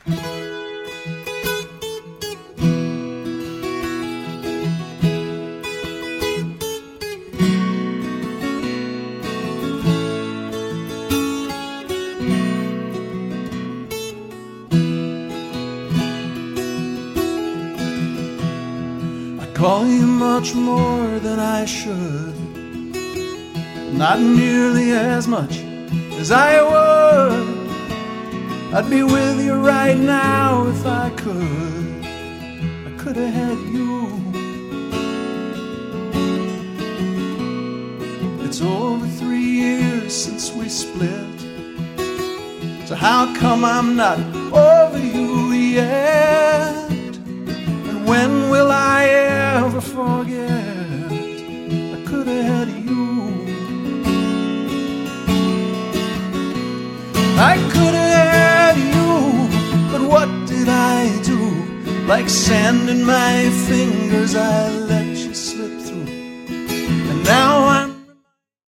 Call you much more than I should, not nearly as much as I would. I'd be with you right now if I could. I could have had you. It's over 3 years since we split, so how come I'm not over you yet? When will I ever forget I could have had you? I could have had you, but what did I do? Like sand in my fingers, I let you slip